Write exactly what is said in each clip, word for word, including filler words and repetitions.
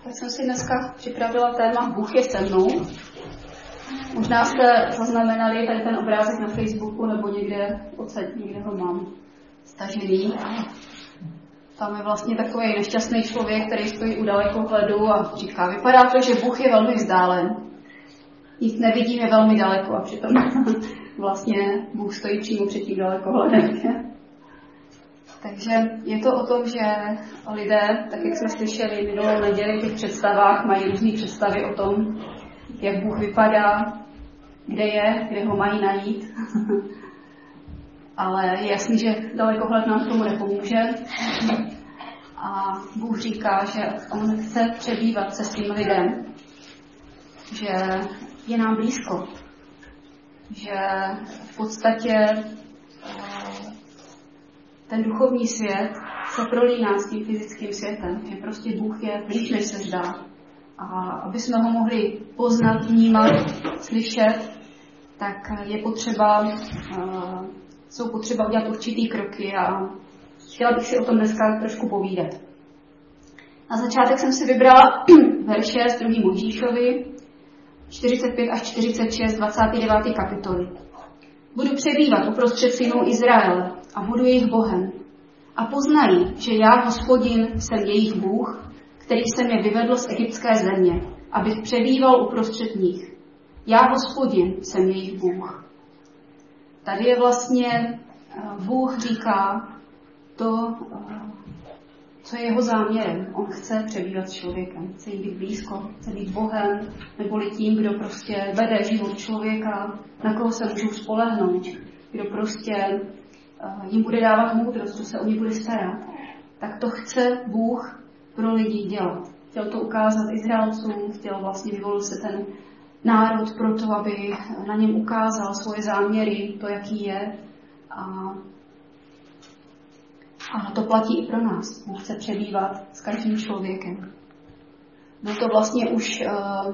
Tak jsem si dneska připravila téma Bůh je se mnou. Možná jste zaznamenali tady ten obrázek na Facebooku nebo někde, odsaď, někde ho mám stažený. Tam je vlastně takový nešťastný člověk, který stojí u dalekohledu a říká, vypadá to, že Bůh je velmi vzdálen. Nic nevidím, je velmi daleko a přitom vlastně Bůh stojí přímo před tím dalekohledem. Takže je to o tom, že lidé, tak jak jsme slyšeli minulou neděli v těch představách, mají různé představy o tom, jak Bůh vypadá, kde je, kde ho mají najít. Ale je jasný, že dalekohled nám k tomu nepomůže. A Bůh říká, že on chce přebývat se svým lidem, že je nám blízko, že v podstatě ten duchovní svět se prolíná s tím fyzickým světem, že prostě Bůh je blíž, než se zdá. A aby jsme ho mohli poznat, vnímat, slyšet, tak je potřeba, jsou potřeba udělat určitý kroky a chtěla bych si o tom dneska trošku povídat. Na začátek jsem si vybrala verše z druhé Mojžíšovi, čtyřicet pět až čtyřicet šest, dvacáté deváté kapitoly. Budu přebývat uprostřed synů Izraele a budu jejich Bohem. A poznají, že já, Hospodin, jsem jejich Bůh, který jsem je vyvedl z egyptské země, abych přebýval uprostřed nich. Já, Hospodin, jsem jejich Bůh. Tady je vlastně Bůh říká to, co je jeho záměrem. On chce přebývat s člověkem, chce jít být blízko, chce být Bohem, neboli tím, kdo prostě vede život člověka, na koho se můžou spolehnout, kdo prostě jim bude dávat moudrost, kdo se o ně bude starat. Tak to chce Bůh pro lidi dělat. Chtěl to ukázat Izraelcům, chtěl vlastně vyvolit se ten národ proto, aby na něm ukázal svoje záměry, to, jaký je. A, a to platí i pro nás. Bůh chce přebývat s každým člověkem. Byl to vlastně už uh,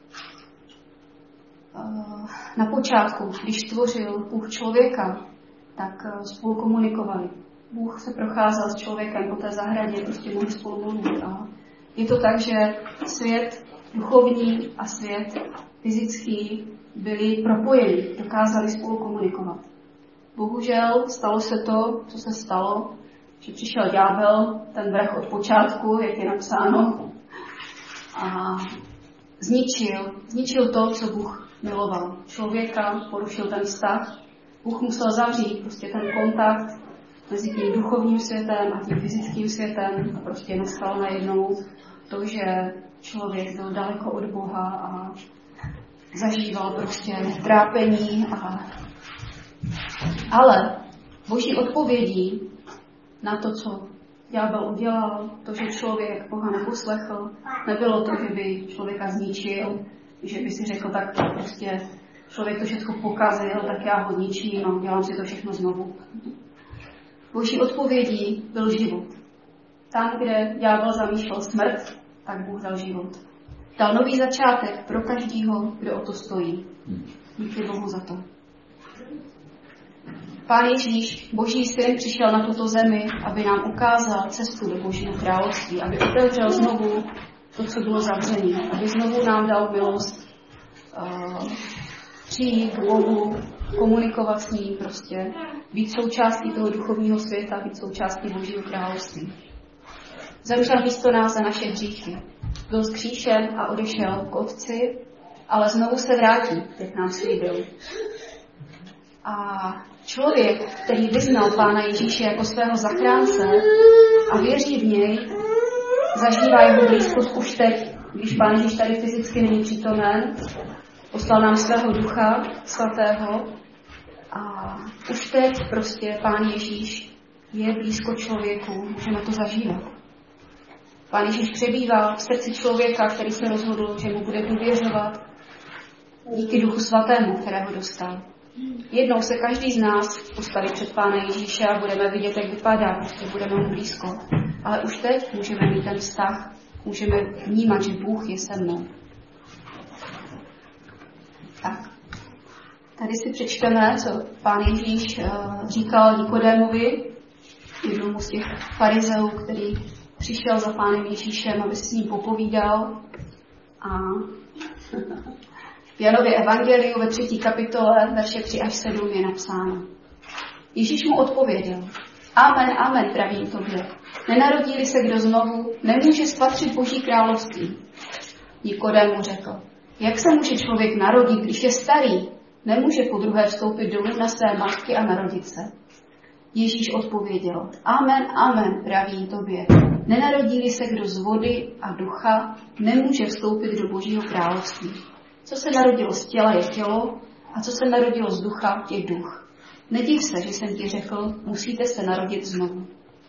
uh, na počátku, když stvořil Bůh člověka, tak uh, spolu komunikovali. Bůh se procházel s člověkem po té zahradě, prostě mohli spolu mluvit. A je to tak, že svět duchovní a svět fyzický byli propojeni, dokázali spolu komunikovat. Bohužel stalo se to, co se stalo, že přišel ďábel, ten vrah od počátku, jak je napsáno, a zničil, zničil to, co Bůh miloval. Člověka porušil ten vztah, Bůh musel zavřít prostě ten kontakt mezi tím duchovním světem a tím fyzickým světem a prostě nastalo najednou to, že člověk byl daleko od Boha a zažíval prostě trápení. A... Ale Boží odpovědí na to, co ďábel udělal, to, že člověk Boha neposlechl, nebylo to, že by člověka zničil, že by si řekl, tak to prostě člověk to všechno pokazil, tak já ho zničím a udělám si to všechno znovu. Boží odpovědí byl život. Tam, kde ďábel zamýšlel smrt, tak Bůh dal život. Dal nový začátek pro každýho, kdo o to stojí. Díky Bohu za to. Pán Ježíš, Boží syn, přišel na tuto zemi, aby nám ukázal cestu do Božího království, aby otevřel znovu to, co bylo zavřené, aby znovu nám dal milost uh, přijít k Bohu, komunikovat s ním prostě, být součástí toho duchovního světa, být součástí Božího království. Zemřel místo nás za naše hříchy. Byl zkříšen a odešel k Otci, ale znovu se vrátí, jak nám slíbil. A člověk, který vyznal Pána Ježíše jako svého zachránce a věří v něj, zažívá jeho blízkost už teď, když Pán Ježíš tady fyzicky není přítomen, poslal nám svého ducha svatého a už teď prostě Pán Ježíš je blízko člověku, můžeme to zažívat. Pán Ježíš přebývá v srdci člověka, který se rozhodl, že mu bude důvěřovat díky Duchu Svatému, kterého dostal. Jednou se každý z nás postaví před Pána Ježíše a budeme vidět, jak vypadá, prostě budeme mu blízko. Ale už teď můžeme mít ten vztah, můžeme vnímat, že Bůh je se mnou. Tak, tady si přečteme, co Pán Ježíš uh, říkal Nikodémovi, jednomu z těch farizeů, který přišel za Pánem Ježíšem, aby s ním popovídal. A v Janově evangeliu ve třetí kapitole, verše tři až sedm je napsáno. Ježíš mu odpověděl. Amen, amen, pravím tobě. Nenarodí-li se kdo znovu, nemůže spatřit Boží království. Nikodém mu řekl. Jak se může člověk narodit, když je starý? Nemůže podruhé vstoupit do lůna své matky a narodit se. Ježíš odpověděl. Amen, amen, pravím tobě. Nenarodí-li se kdo z vody a ducha, nemůže vstoupit do Božího království. Co se narodilo z těla je tělo a co se narodilo z ducha je duch. Nediv se, že jsem ti řekl, musíte se narodit znovu.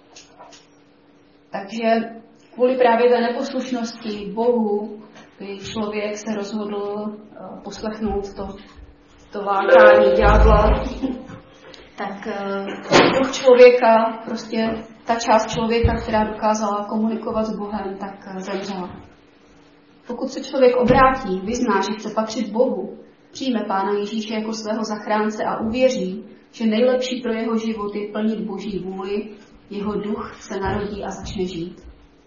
Takže kvůli právě té neposlušnosti Bohu, kdy člověk se rozhodl poslechnout to, to lákání ďábla, tak duch člověka, prostě ta část člověka, která dokázala komunikovat s Bohem, tak zemřela. Pokud se člověk obrátí, vyzná, že chce patřit Bohu, přijme Pána Ježíše jako svého zachránce a uvěří, že nejlepší pro jeho život je plnit Boží vůli, jeho duch se narodí a začne žít.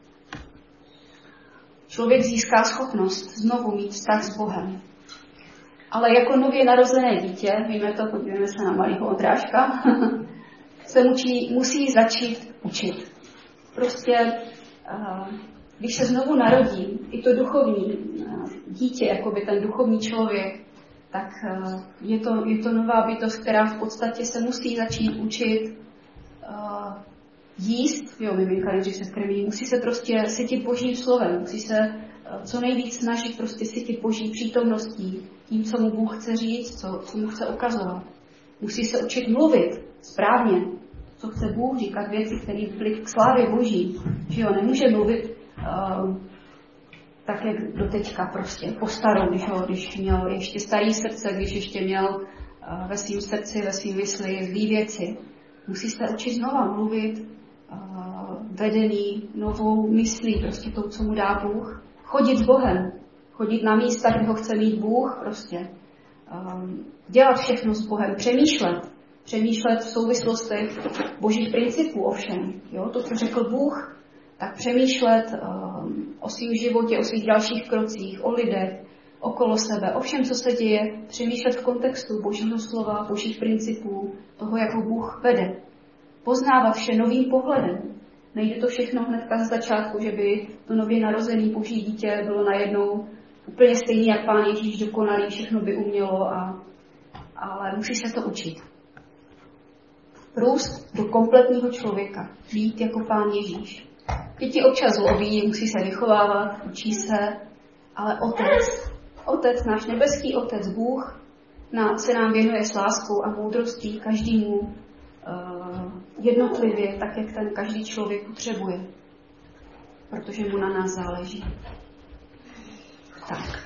Člověk získá schopnost znovu mít vztah s Bohem. Ale jako nově narozené dítě, víme to, podívejme se na malýho Ondráška, se musí, musí začít učit. Prostě, když se znovu narodí, i to duchovní dítě, jakoby ten duchovní člověk, tak je to, je to nová bytost, která v podstatě se musí začít učit uh, jíst, jo, miminka, než se krmí, musí se prostě sytit Božím slovem, musí se uh, co nejvíc snažit prostě sytit Boží přítomností, tím, co mu Bůh chce říct, co, co mu chce ukazovat. Musí se učit mluvit správně, co chce Bůh říkat, věci, které byly k slávě Boží, že jo, nemůže mluvit uh, tak, jak doteďka prostě, po starou, když, ho, když měl ještě starý srdce, když ještě měl uh, ve svým srdci, ve svým mysli zlý věci. Musí se učit znova mluvit, uh, vedený novou myslí, prostě tou, co mu dá Bůh. Chodit s Bohem, chodit na místa, kde ho chce mít Bůh, prostě. Um, dělat všechno s Bohem, přemýšlet. Přemýšlet v souvislostech Božích principů ovšem. Jo? To, co řekl Bůh, tak přemýšlet um, o svém životě, o svých dalších krocích, o lidech, okolo sebe, o všem, co se děje, přemýšlet v kontextu Božího slova, Božích principů, toho, jak ho Bůh vede. Poznávat vše novým pohledem. Nejde to všechno hnedka ze začátku, že by to nově narozené Boží dítě bylo najednou úplně stejný, jak Pán Ježíš dokonalý, všechno by umělo, a, ale musí se to učit. Růst do kompletního člověka, být jako Pán Ježíš. Děti občas zlobí, musí se vychovávat, učí se, ale Otec, Otec, náš nebeský Otec, Bůh, nám, se nám věnuje s láskou a moudrostí každému uh, jednotlivě, tak jak ten každý člověk potřebuje, protože mu na nás záleží. Tak.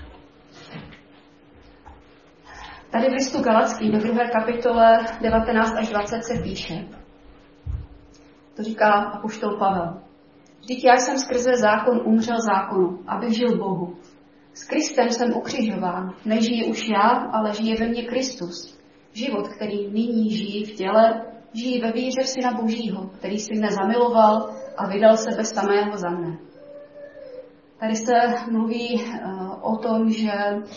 Tady v listu Galackým, ve druhé kapitole devatenáct až dvacet se píše. To říká apoštol Pavel. Vždyť já jsem skrze zákon umřel zákonu, abych žil Bohu. S Kristem jsem ukřižován, nežije už já, ale žije ve mně Kristus. Život, který nyní žijí v těle, žijí ve víře v Syna Božího, který si mne zamiloval a vydal sebe samého za mne. Tady se mluví uh, o tom, že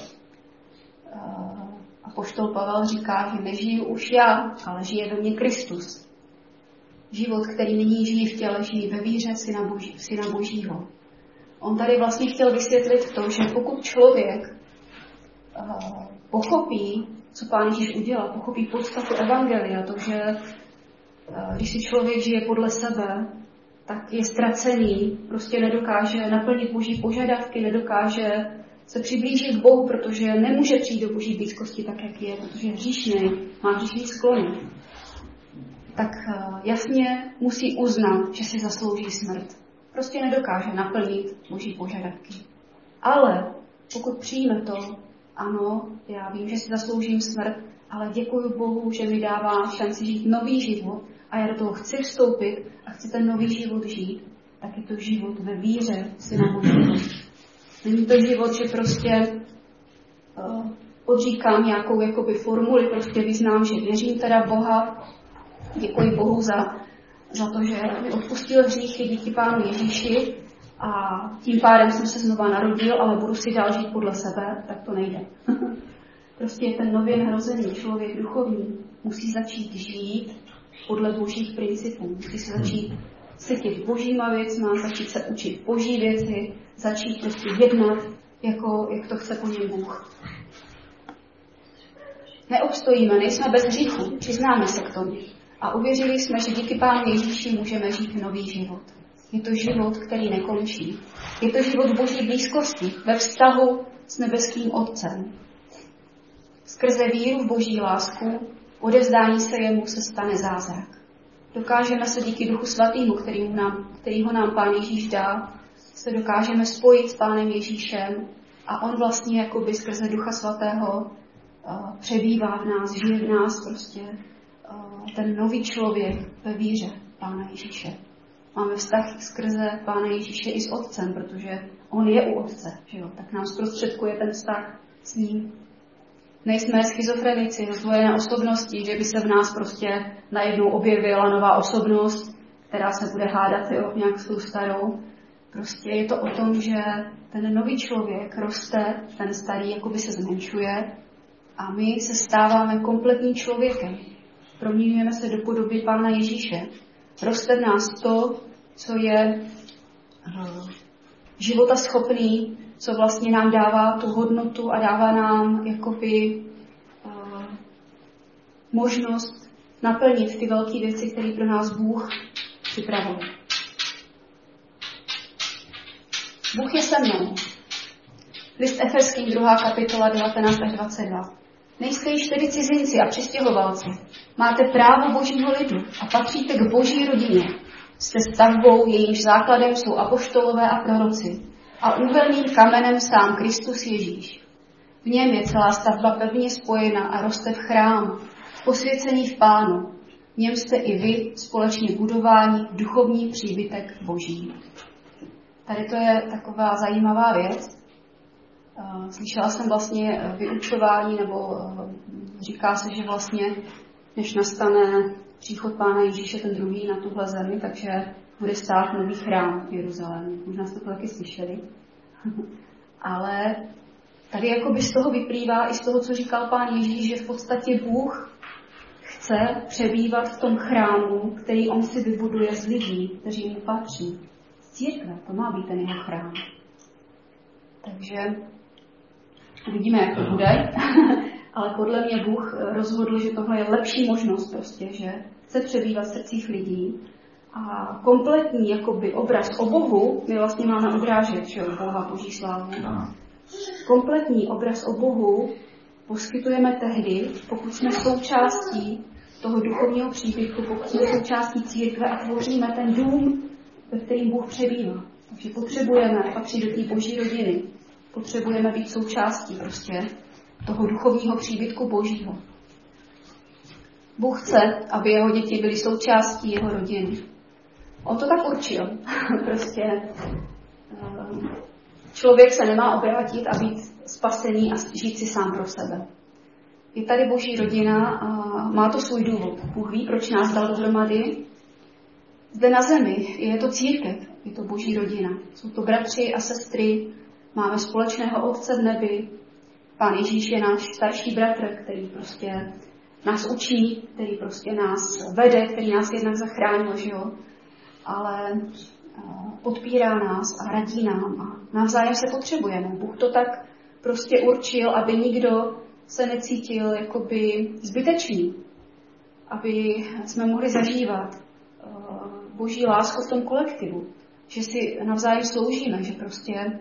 uh, apoštol Pavel říká, že nežiju už já, ale žije ve mně Kristus. Život, který nyní žijí v těle, žijí ve víře Syna, Boží, Syna Božího. On tady vlastně chtěl vysvětlit to, že pokud člověk uh, pochopí, co Pán Ježíš udělal, pochopí podstatu evangelia, to, že uh, když si člověk žije podle sebe, tak je ztracený, prostě nedokáže naplnit Boží požadavky, nedokáže se přiblížit k Bohu, protože nemůže přijít do Boží blízkosti tak, jak je, protože je hříšný, má hříšný sklony. Tak jasně musí uznat, že si zaslouží smrt. Prostě nedokáže naplnit Boží požadavky. Ale pokud přijme to, ano, já vím, že si zasloužím smrt, ale děkuji Bohu, že mi dává šanci žít nový život a já do toho chci vstoupit a chci ten nový život žít, tak je to život ve víře Syna Božího. Není to život, že prostě uh, odříkám nějakou jakoby formuli, prostě vyznám, že věřím teda Boha, děkuji Bohu za, za to, že mi odpustil hříchy díky Pánu Ježíši a tím pádem jsem se znova narodil, ale budu si dál žít podle sebe, tak to nejde. Prostě ten nově narozený člověk duchovní musí začít žít podle božích principů. Musí se začít cítit božíma věcma, začít se učit boží věci, začít prostě jednat, jako, jak to chce po něm Bůh. Neobstojíme, nejsme bez hříchu, přiznáme se k tomu. A uvěřili jsme, že díky Pánu Ježíši můžeme žít nový život. Je to život, který nekončí. Je to život boží blízkosti, ve vztahu s nebeským Otcem. Skrze víru v boží lásku, odevzdání se jemu se stane zázrak. Dokážeme se díky Duchu Svatýmu, který nám, kterýho nám Pán Ježíš dá, se dokážeme spojit s Pánem Ježíšem a on vlastně jakoby skrze Ducha Svatého uh, přebývá v nás, žije v nás prostě uh, ten nový člověk ve víře Pána Ježíše. Máme vztah skrze Pána Ježíše i s Otcem, protože on je u Otce, že jo? Tak nám zprostředkuje ten vztah s ním. Nejsme schizofrenici, rozdvojené osobnosti, že by se v nás prostě najednou objevila nová osobnost, která se bude hádat jo, nějak s tou starou. Prostě je to o tom, že ten nový člověk roste, ten starý jakoby se zmenšuje a my se stáváme kompletním člověkem. Proměňujeme se do podoby Pána Ježíše. Roste v nás to, co je uh, životaschopný, co vlastně nám dává tu hodnotu a dává nám jakoby uh, možnost naplnit ty velké věci, které pro nás Bůh připravuje. Bůh je se mnou. List Efeským, druhá kapitola, devatenáct až dvacet dva. Nejste již tedy cizinci a přistěhovalci. Máte právo božího lidu a patříte k boží rodině. Jste stavbou, jejímž základem jsou apoštolové a proroci a úhelným kamenem sám Kristus Ježíš. V něm je celá stavba pevně spojena a roste v chrám, posvěcený v Pánu. V něm jste i vy společně budováni v duchovní příbytek boží. Tady to je taková zajímavá věc. Slyšela jsem vlastně vyučování, nebo říká se, že vlastně, než nastane příchod Pána Ježíše ten druhý na tuhle zemi, takže bude stát nový chrám v Jeruzalémě. Možná jste to taky slyšeli. Ale tady jakoby z toho vyplývá i z toho, co říkal Pán Ježíš, že v podstatě Bůh chce přebývat v tom chrámu, který on si vybuduje z lidí, kteří mu patří. Z církve, to má být ten jeho chrám. Takže uvidíme, jak to bude. Ale podle mě Bůh rozhodl, že tohle je lepší možnost prostě, že chce přebývat v srdcích lidí. A kompletní jakoby obraz o Bohu, my vlastně máme obrážet, že Boha, boží slávu. Kompletní obraz o Bohu poskytujeme tehdy, pokud jsme součástí toho duchovního příbytku, pokud jsme součástí církve a tvoříme ten dům, ve kterým Bůh přebývá. Takže potřebujeme patřit do té boží rodiny. Potřebujeme být součástí prostě toho duchovního příbytku božího. Bůh chce, aby jeho děti byly součástí jeho rodiny. On to tak určil. Prostě člověk se nemá obrátit a být spasený a žít si sám pro sebe. Je tady boží rodina a má to svůj důvod. Bůh ví, proč nás dal dohromady. Zde na zemi je to církev, je to boží rodina. Jsou to bratři a sestry, máme společného Otce v nebi. Pán Ježíš je náš starší bratr, který prostě nás učí, který prostě nás vede, který nás jednak zachránil, že jo? Ale podpírá nás a radí nám a navzájem se potřebujeme. Bůh to tak prostě určil, aby nikdo se necítil jakoby zbytečný, aby jsme mohli zažívat boží lásku v tom kolektivu, že si navzájem sloužíme, že prostě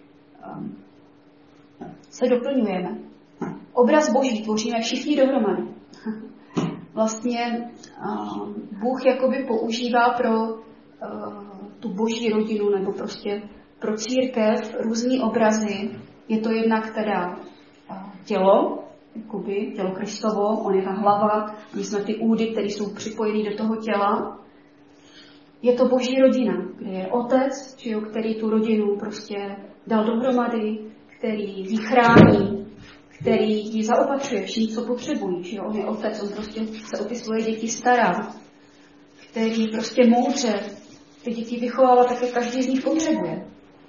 se doplňujeme. Obraz boží tvoříme všichni dohromady. Vlastně Bůh jakoby používá pro tu boží rodinu nebo prostě pro církev různý obrazy. Je to jednak teda tělo, jakoby tělo Kristovo, on je ta hlava, my jsme ty údy, které jsou připojené do toho těla. Je to boží rodina, kde je otec, čijo, který tu rodinu prostě dal dohromady, který ji chrání, který ji zaopatřuje vším, co potřebují. Že on je otec, on prostě se o ty svoje děti stará, který prostě moudře ty děti vychovává tak, jak každý z nich potřebuje.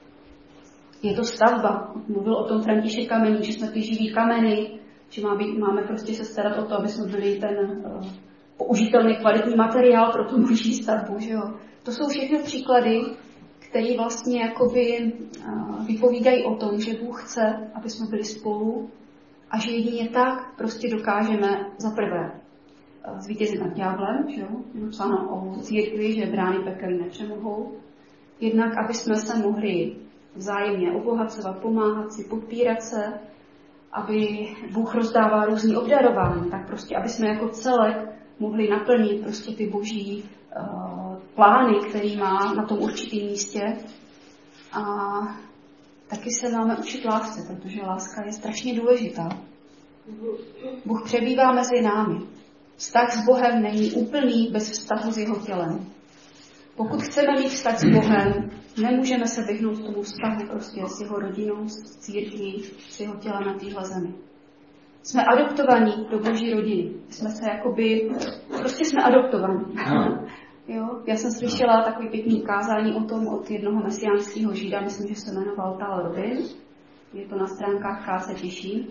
Je to stavba. Mluvil o tom František Kameník, že jsme ty živý kameny, že má být, máme prostě se starat o to, aby jsme byli ten uh, použitelný kvalitní materiál pro tu boží stavbu. Že jo? To jsou všechny příklady, které vlastně jakoby uh, vypovídají o tom, že Bůh chce, aby jsme byli spolu a že jedině tak prostě dokážeme za prvé uh, zvítězit nad ďáblem, že jo? Je napsáno o církvi, že brány pekelí nepřemohou. Jednak, aby jsme se mohli vzájemně obohacovat, pomáhat si, podpírat se, aby Bůh rozdává různý obdarování, tak prostě, aby jsme jako celek mohli naplnit prostě ty boží uh, plány, který má na tom určitém místě. A taky se máme učit lásce, protože láska je strašně důležitá. Bůh přebývá mezi námi. Vztah s Bohem není úplný bez vztahu s jeho tělem. Pokud chceme mít vztah s Bohem, nemůžeme se vyhnout tomu vztahu prostě s jeho rodinou, s církví, s jeho tělem na téhle zemi. Jsme adoptovaní do boží rodiny. Jsme se jakoby, prostě jsme adoptovaní. Jo? Já jsem slyšela takový pěkný kázání o tom od jednoho mesiánského žida, myslím, že se jmenoval Tal Robin. Je to na stránkách K se těší.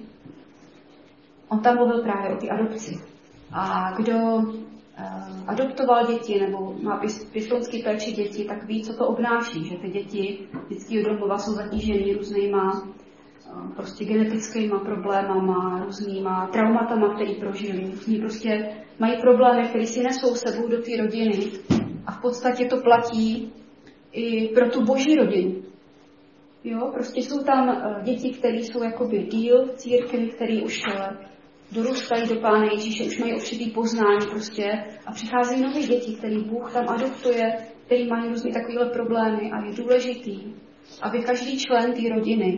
On tam mluvil právě o té adopci. A kdo adoptoval děti nebo má pěstounský péči děti, tak ví, co to obnáší, že ty děti dětského domova jsou zatížený různýma prostě genetickýma problémama, různýma traumatama, který prožili. Různý prostě mají problémy, které si nesou sebou do té rodiny a v podstatě to platí i pro tu boží rodinu. Jo, prostě jsou tam děti, které jsou jakoby díl v církvi, které už dorůstají do Pána Ježíše, už mají určitý poznání prostě a přicházejí nové děti, který Bůh tam adoptuje, který mají různé takovéhle problémy a je důležitý, aby každý člen té rodiny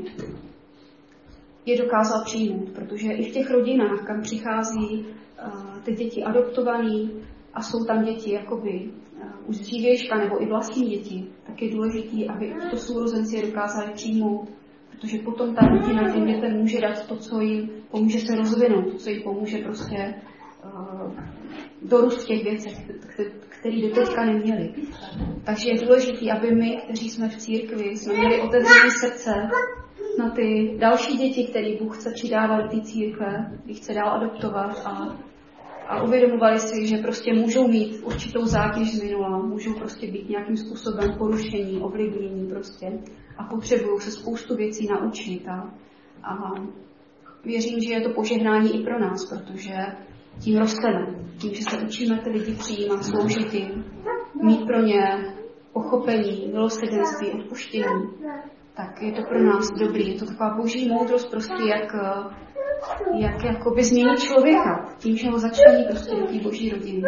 je dokázal přijmout, protože i v těch rodinách, kam přichází uh, ty děti adoptovaný a jsou tam děti jakoby uh, už z dřívějška nebo i vlastní děti, tak je důležitý, aby to sourozenci je dokázali přijmout, protože potom ta rodina těm dětem může dát to, co jim pomůže se rozvinout, to, co jim pomůže prostě uh, dorůst v těch věcech, které doteďka neměli. Takže je důležité, aby my, kteří jsme v církvi, jsme měli otevřené srdce na ty další děti, které Bůh chce přidávat do té církve, který chce dál adoptovat a, a uvědomovali si, že prostě můžou mít určitou zátěž z minula, můžou prostě být nějakým způsobem porušení, ovlivnění prostě a potřebují se spoustu věcí naučit a, a věřím, že je to požehnání i pro nás, protože tím rosteme, tím, že se učíme ty lidi přijímat, sloužit jim, mít pro ně pochopení, milosrdenství, odpuštění, tak je to pro nás dobrý. Je to taková boží moudrost prostě, jak, jak jakoby změnit člověka, tím, že ho začlení prostě do té boží rodiny.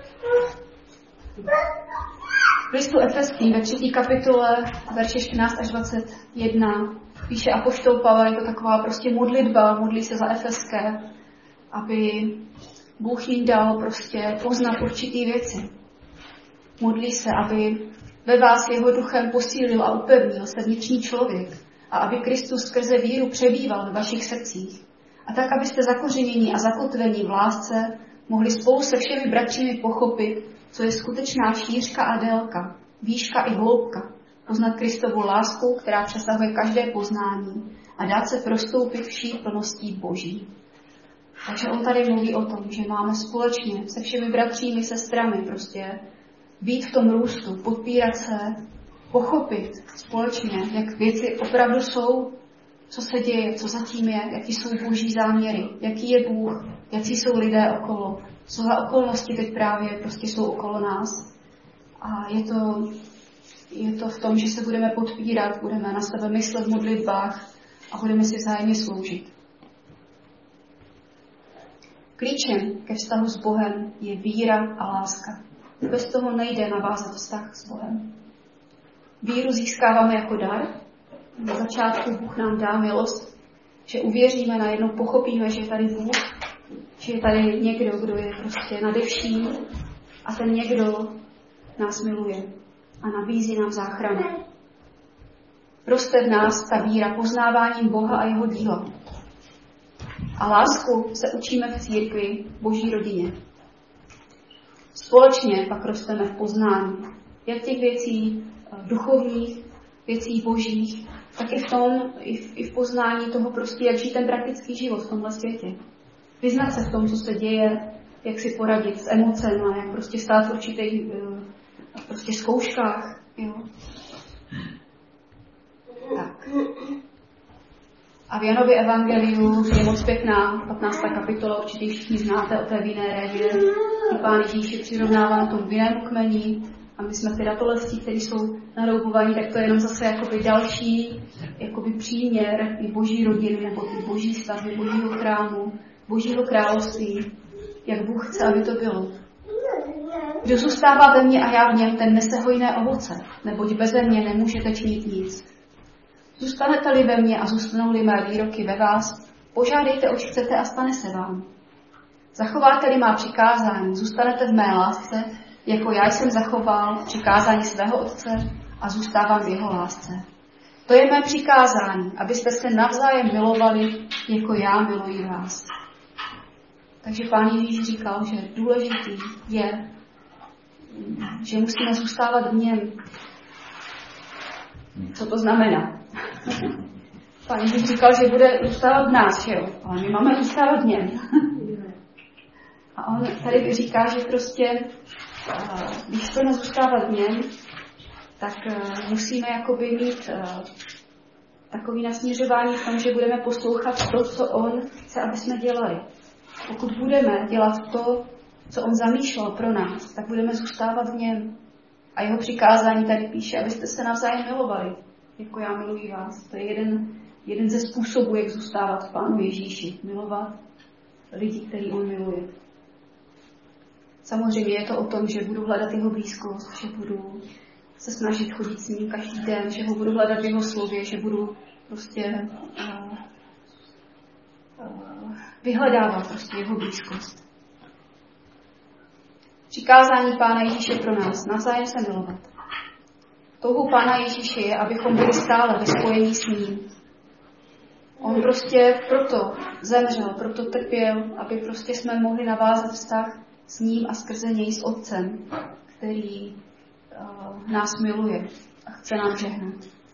V listu Efeským ve třetí kapitole, verše čtrnáct až dvacet jedna, píše apoštol Pavel, je to taková prostě modlitba, modlí se za Efeské, aby Bůh jim dal prostě poznat určitý věci. Modlí se, aby ve vás jeho duchem posílil a upevnil se vnitřní člověk a aby Kristus skrze víru přebýval ve vašich srdcích. A tak, abyste zakořenění a zakotvení v lásce mohli spolu se všemi bratřími pochopit, co je skutečná šířka a délka, výška i hloubka, poznat Kristovu lásku, která přesahuje každé poznání a dát se prostoupit vší plností Boží. Takže on tady mluví o tom, že máme společně se všemi bratřími, sestrami prostě být v tom růstu, podpírat se, pochopit společně, jak věci opravdu jsou, co se děje, co zatím je, jaký jsou boží záměry, jaký je Bůh, jaký jsou lidé okolo, co za okolnosti teď právě prostě jsou okolo nás. A je to, je to v tom, že se budeme podpírat, budeme na sebe myslet v modlitbách a budeme si vzájemně sloužit. Klíčem ke vztahu s Bohem je víra a láska. Bez toho nejde navázat vztah s Bohem. Víru získáváme jako dar. Na začátku Bůh nám dá milost, že uvěříme, najednou pochopíme, že je tady Bůh, že je tady někdo, kdo je prostě nade vším a ten někdo nás miluje a nabízí nám záchranu. Roste v nás ta víra poznáváním Boha a jeho díla. A lásku se učíme v církvi, v boží rodině. Společně pak rosteme v poznání. Jak těch věcí duchovních, věcí božích, tak i v tom, i v, i v poznání toho prostě, jak žít ten praktický život v tomhle světě. Vyznat se v tom, co se děje, jak si poradit s emocemi, jak prostě stát v určitých prostě zkouškách. Jo. Tak. A v Janově evangeliu je moc pěkná, patnáctá kapitola, určitě všichni znáte o té vinné révě, kdy Pán Ježíš je přirovnáván tomu vinnému kmeni a my jsme ty ratolesti, kteří jsou naroubovaní, tak to je jenom zase jakoby další jakoby příměr i boží rodiny, nebo ty boží stavby, božího chrámu, božího království, jak Bůh chce, aby to bylo. Kdo zůstává ve mně a já v něm, ten nese hojné ovoce, neboť beze mě nemůžete činit nic. Zůstanete-li ve mně a zůstanou-li mé výroky ve vás, požádejte, oč chcete a stane se vám. Zachováte-li má přikázání, zůstanete v mé lásce, jako já jsem zachoval přikázání svého Otce a zůstávám v jeho lásce. To je mé přikázání, abyste se navzájem milovali, jako já miluji vás. Takže Pán Ježíš říkal, že důležitý je, že musíme zůstávat v něm. Co to znamená? Pán Ježíš říkal, že bude zůstávat v nás, že jo? Ale my máme zůstávat v něm. A on tady říká, že prostě, když chceme zůstávat v něm, tak musíme jakoby mít takový nasměřování v tom, že budeme poslouchat to, co on chce, aby jsme dělali. Pokud budeme dělat to, co on zamýšlel pro nás, tak budeme zůstávat v něm. A jeho přikázání tady píše, abyste se navzájem milovali, jako já miluji vás. To je jeden, jeden ze způsobů, jak zůstávat v Pánu Ježíši. Milovat lidi, který on miluje. Samozřejmě je to o tom, že budu hledat jeho blízkost, že budu se snažit chodit s ním každý den, že ho budu hledat v jeho slově, že budu prostě uh, uh, vyhledávat prostě jeho blízkost. Přikázání Pána Ježíše pro nás, navzájem se milovat. Touhou Pána Ježíše je, abychom byli stále ve spojení s ním. On prostě proto zemřel, proto trpěl, aby prostě jsme mohli navázat vztah s ním a skrze něj s Otcem, který uh, nás miluje a chce nám žehnat.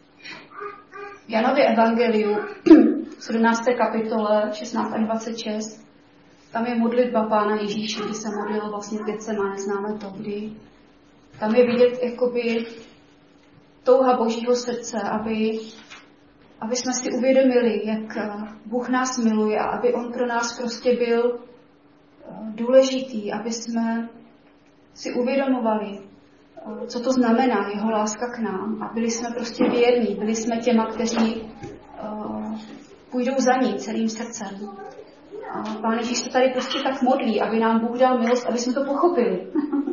V Janově evangeliu v sedmnácté kapitole šestnáct až dvacet šest tam je modlitba Pána Ježíše, kdy se modlil vlastně v Getsemáne, neznáme to, kdy tam je vidět jakoby touha Božího srdce, aby, aby jsme si uvědomili, jak Bůh nás miluje a aby on pro nás prostě byl důležitý, aby jsme si uvědomovali, co to znamená jeho láska k nám a byli jsme prostě věrní, byli jsme těma, kteří uh, půjdou za ním celým srdcem. A Pán Ježíš se tady prostě tak modlí, aby nám Bůh dal milost, aby jsme to pochopili.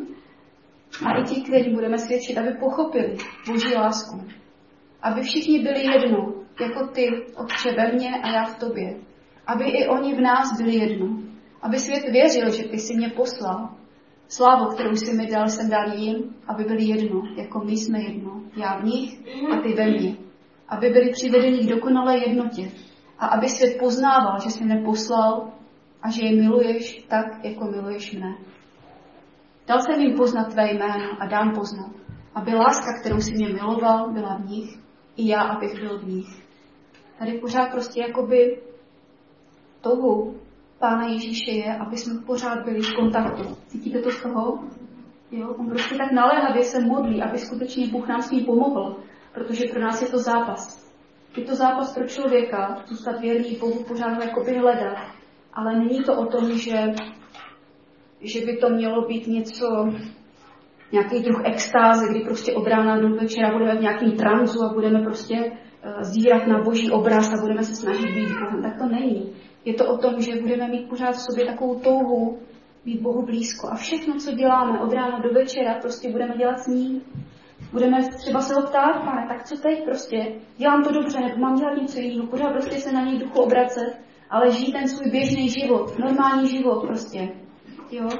A i ti, kteří budeme svědčit, aby pochopili Boží lásku. Aby všichni byli jedno, jako ty, Otče, ve mně a já v tobě. Aby i oni v nás byli jedno. Aby svět věřil, že ty jsi mě poslal. Slávu, kterou jsi mi dal, jsem dal jim, aby byli jedno, jako my jsme jedno. Já v nich a ty ve mně. Aby byli přivedeni k dokonalé jednotě. A aby svět poznával, že jsi mě poslal a že je miluješ tak, jako miluješ mne. Dal jsem jim poznat tvé jméno a dám poznat, aby láska, kterou jsi mě miloval, byla v nich, i já, abych byl v nich. Tady pořád prostě jakoby touhou Pána Ježíše je, aby jsme pořád byli v kontaktu. Cítíte to z toho? Jo? On prostě tak naléhavě se modlí, aby skutečně Bůh nám s ním pomohl, protože pro nás je to zápas. Je to zápas pro člověka, zůstat věrný Bohu, pořád ho jakoby hledat, ale není to o tom, že, že by to mělo být něco, nějaký druh extáze, kdy prostě od rána do večera budeme v nějakým tranzu a budeme prostě uh, zírat na Boží obraz a budeme se snažit být Bohem. Tak to není. Je to o tom, že budeme mít pořád v sobě takovou touhu být Bohu blízko. A všechno, co děláme od rána do večera, prostě budeme dělat s ním. Budeme třeba se ho ptát, Pane, tak co teď prostě? Dělám to dobře, nebo mám dělat něco jiného? Pořád prostě se na něj duchu obracet, ale žít ten svůj běžný život, normální život prostě. Jo?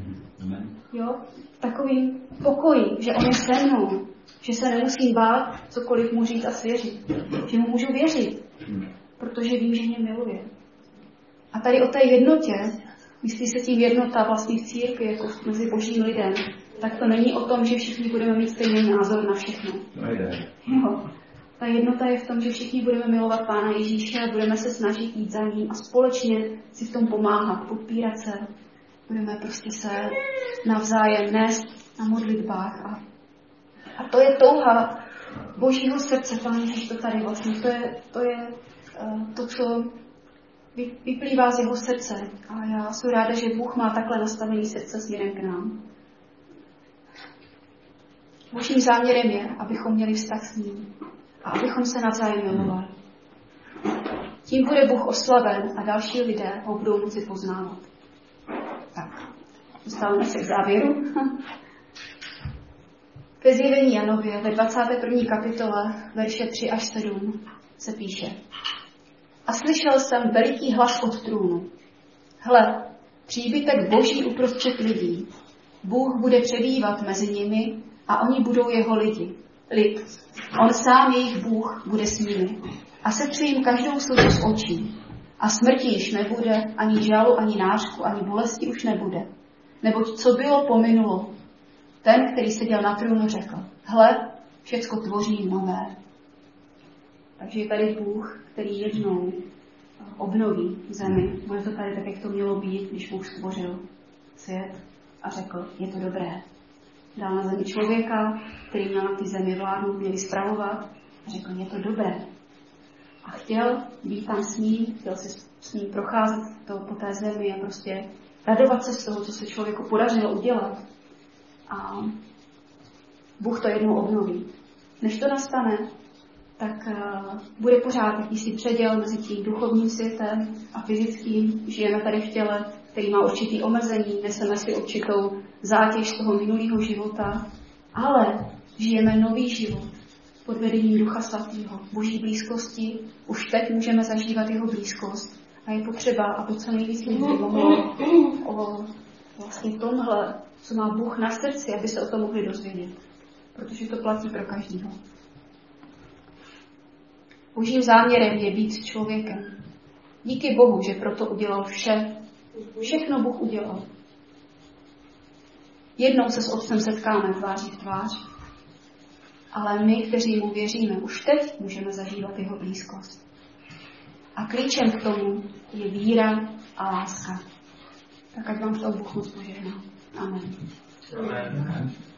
Jo? Takovým pokoji, že on je se mnou, že se nemusím bát cokoliv mu říct a svěřit. Že mu můžu věřit, protože vím, že mě miluje. A tady o té jednotě myslí se tím jednota vlastně v církvi, jako mezi božím lidem, tak to není o tom, že všichni budeme mít stejný názor na všechno. No jde. Jo. Ta jednota je v tom, že všichni budeme milovat Pána Ježíše a budeme se snažit jít za ním a společně si v tom pomáhat, podpírat se. Budeme prostě se navzájem nést na modlitbách. A, a to je touha Božího srdce, Pán Ježíš to tady vlastně, to je to, je, uh, to co vyplývá z jeho srdce. A já jsem ráda, že Bůh má takhle nastavený srdce směrem k nám. Božím záměrem je, abychom měli vztah s ním a abychom se navzájem milovali. Tím bude Bůh oslaven a další lidé ho budou moci poznávat. Tak, dostáváme se k závěru. Ve Zjevení Janově ve dvacáté první kapitole, verše tři až sedm, se píše: A slyšel jsem veliký hlas od trůnu. Hle, příbytek Boží uprostřed lidí. Bůh bude přebývat mezi nimi a oni budou jeho lidi. Lid. On sám jejich Bůh bude s nimi. A setře jim každou slzu z očí. A smrti již nebude, ani žalu, ani nářku, ani bolesti už nebude. Neboť co bylo, pominulo. Ten, který seděl na trůnu, řekl: Hle, všecko tvoří nové. Takže je tady Bůh, který jednou obnoví zemi. Bude to tady tak, jak to mělo být, když Bůh stvořil svět a řekl: Je to dobré. Dal na zemi člověka, který měl na té zemi vládnout, měli spravovat, a řekl: Je to dobré. A chtěl být tam s ním, chtěl si s ním procházet to po té zemi a prostě radovat se z toho, co se člověku podařilo udělat. A Bůh to jednou obnoví. Než to nastane, tak uh, bude pořád jakýsi předěl mezi tím duchovním světem a fyzickým. Žijeme tady v těle, který má určitý omezení, neseme si určitou zátěž z toho minulého života, ale žijeme nový život pod vedením Ducha Svatého, Boží blízkosti. Už teď můžeme zažívat jeho blízkost a je potřeba, aby co nejvíc lidí mohlo o vlastně tomhle, co má Bůh na srdci, aby se o tom mohli dozvědět. Protože to platí pro každého. Božím záměrem je být člověkem. Díky Bohu, že proto udělal vše. Všechno Bůh udělal. Jednou se s Otcem setkáme tváří v tvář, ale my, kteří mu věříme, už teď můžeme zažívat jeho blízkost. A klíčem k tomu je víra a láska. Tak ať vám to Bůh moc požehná. Amen. Amen.